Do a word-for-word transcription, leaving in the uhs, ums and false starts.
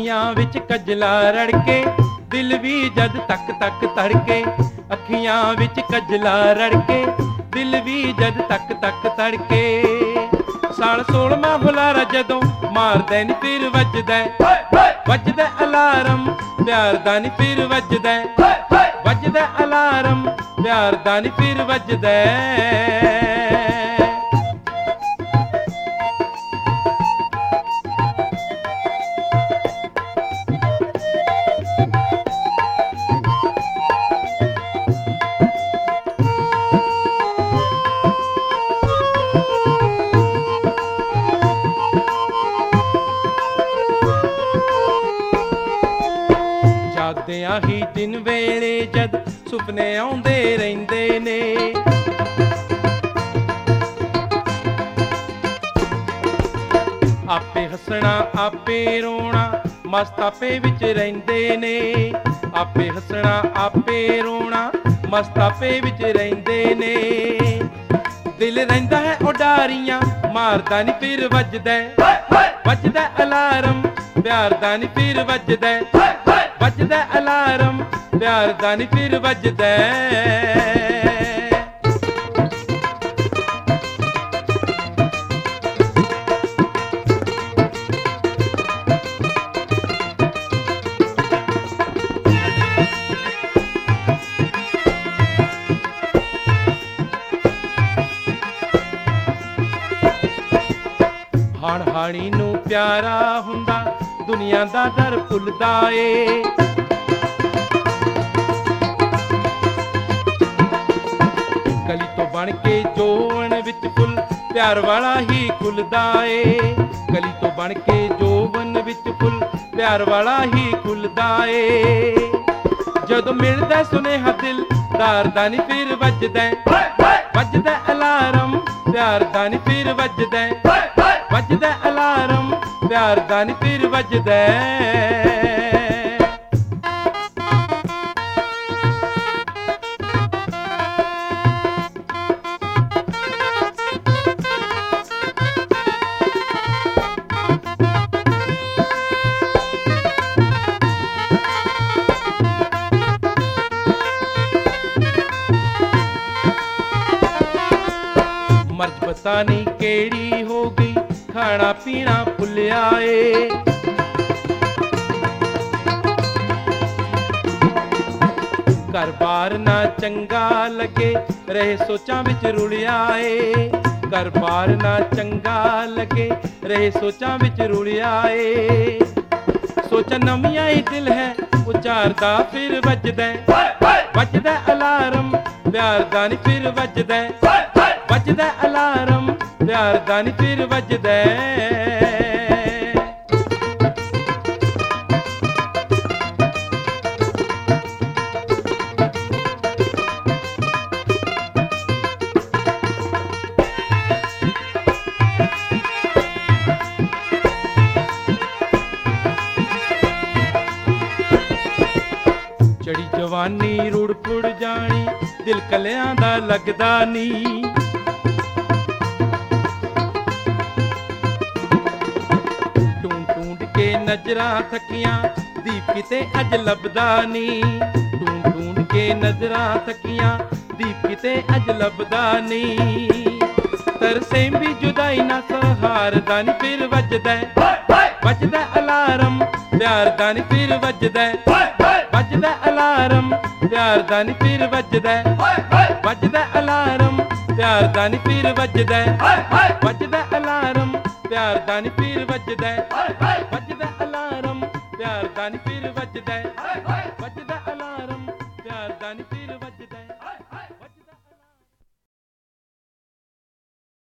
ਅੱਖੀਆਂ ਵਿੱਚ ਕਜਲਾ ਰੜਕੇ, ਦਿਲ ਵੀ ਜਦ ਤੱਕ ਤੱਕ ਤੜਕੇ। ਅੱਖੀਆਂ ਵਿੱਚ ਕਜਲਾ ਰੜਕੇ, ਦਿਲ ਵੀ ਜਦ ਤੱਕ ਤੱਕ ਤੜਕੇ। ਸਾਲ ਸੋਲਵਾਂ ਹੁਲਾਰਾ ਜਦੋਂ ਮਾਰਦਾ ਨੀ ਫਿਰ ਵੱਜਦਾ, ਵੱਜਦਾ ਅਲਾਰਮ ਪਿਆਰ ਦਾ ਨੀ ਫਿਰ ਵੱਜਦਾ, ਵੱਜਦਾ ਅਲਾਰਮ ਪਿਆਰ ਦਾ ਨੀ ਫਿਰ ਵੱਜਦਾ। ਜਾਗਦਿਆਂ ਹੀ ਦਿਨ ਵੇਲੇ ਜਦ ਸੁਪਨੇ ਆਉਂਦੇ ਰਹਿੰਦੇ ਨੇ, ਆਪੇ ਹੱਸਣਾ ਆਪੇ ਰੋਣਾ ਮਸਤ ਆਪੇ ਵਿੱਚ ਰਹਿੰਦੇ ਨੇ। ਆਪੇ ਹੱਸਣਾ ਆਪੇ ਰੋਣਾ ਮਸਤ ਆਪੇ ਵਿੱਚ ਰਹਿੰਦੇ ਨੇ। ਦਿਲ ਰਹਿੰਦਾ ਹੈ ਉਡਾਰੀਆਂ ਮਾਰਦਾ ਨੀ ਫਿਰ ਵੱਜਦਾ, ਵੱਜਦਾ ਅਲਾਰਮ ਪਿਆਰ ਦਾ ਨੀ ਫਿਰ ਵੱਜਦਾ, ਵੱਜਦਾ ਅਲਾਰਮ ਪਿਆਰ ਦਾ ਨੀ ਫਿਰ ਵੱਜਦਾ। ਹਾਣ ਹਾਣੀ ਨੂੰ ਪਿਆਰਾ ਹੁੰਦਾ ਦੁਨੀਆ ਦਾ ਦਰ ਭੁੱਲਦਾ ਏ। ਕਲੀ ਤੋਂ ਬਣ ਕੇ ਜੋਵਨ ਵਿੱਚ ਫੁੱਲ ਪਿਆਰ ਵਾਲਾ ਹੀ ਖੁੱਲਦਾ ਏ। ਕਲੀ ਤੋਂ ਬਣ ਕੇ ਜੋਵਨ ਵਿੱਚ ਫੁੱਲ ਪਿਆਰ ਵਾਲਾ ਹੀ ਖੁੱਲਦਾ ਏ। ਜਦੋਂ ਮਿਲਦਾ ਸੁਨੇਹਾ ਦਿਲਦਾਰ ਦਾ ਨੀ ਫਿਰ ਵੱਜਦਾ, ਵੱਜਦਾ ਅਲਾਰਮ ਪਿਆਰ ਦਾ ਨੀ ਫਿਰ ਵੱਜਦਾ, ਵੱਜਦਾ ਅਲਾਰਮ ਪਿਆਰ ਦਾ ਨੀ ਫਿਰ ਵੱਜਦਾ। ਮਰਜ਼ ਪਤਾ ਨੀ ਕਿਹੜੀ ਹੋ ਗਈ ਖਾਣਾ ਪੀਣਾ ਭੁੱਲਿਆ ਏ। ਘਰ ਬਾਰ ਨਾ ਚੰਗਾ ਲੱਗੇ ਰਹੇ ਸੋਚਾਂ ਵਿੱਚ ਰੁਲਿਆ ਏ। ਘਰ ਬਾਰ ਨਾ ਚੰਗਾ ਲੱਗੇ ਰਹੇ ਸੋਚਾਂ ਵਿੱਚ ਰੁਲਿਆ ਏ। ਸੋਚਾਂ ਨਵੀਆਂ ਹੀ ਦਿਲ ਹੈ ਉਚਾਰਦਾ ਫਿਰ ਵੱਜਦਾ, ਵੱਜਦਾ ਅਲਾਰਮ ਪਿਆਰ ਦਾ ਨੀ ਫਿਰ ਵੱਜਦਾ, ਵੱਜਦਾ ਅਲਾਰਮ ਪਿਆਰ ਦਾ ਨੀ ਫਿਰ ਵੱਜਦਾ। ਚੜੀ ਜਵਾਨੀ ਰੁੜ ਪੁੜ ਜਾਣੀ ਦਿਲ ਕਲਿਆਂ ਦਾ ਲੱਗਦਾ ਨੀ। ਨਜ਼ਰਾਂ ਥੱਕੀਆਂ ਦੀਪ ਕਿਤੇ ਅੱਜ ਲੱਭਦਾ ਨੀ। ਢੂੰਡ ਢੂੰਡ ਕੇ ਨਜ਼ਰਾਂ ਥੱਕੀਆਂ ਦੀਪ ਕਿਤੇ ਅੱਜ ਲੱਭਦਾ ਨੀ। ਤਰਸੇ ਵੀ ਜੁਦਾਈ ਨਾ ਸਹਾਰਦਾ ਨੀ ਫਿਰ ਵੱਜਦਾ, ਵੱਜਦਾ ਅਲਾਰਮ ਪਿਆਰ ਦਾ ਨੀ ਫਿਰ ਵੱਜਦਾ, ਵੱਜਦਾ ਅਲਾਰਮ ਪਿਆਰ ਦਾ ਨੀ ਫਿਰ ਵੱਜਦਾ, ਵੱਜਦਾ ਅਲਾਰਮ ਪਿਆਰ ਦਾ ਨੀ ਫਿਰ ਵੱਜਦਾ, ਵੱਜਦਾ ਅਲਾਰਮ ਪਿਆਰ ਦਾ ਨੀ ਫਿਰ ਵੱਜਦਾ, ਵੱਜਦਾ ਅਲਾਰਮ ਪਿਆਰ ਦਾ ਨੀ ਫਿਰ ਵੱਜਦਾ।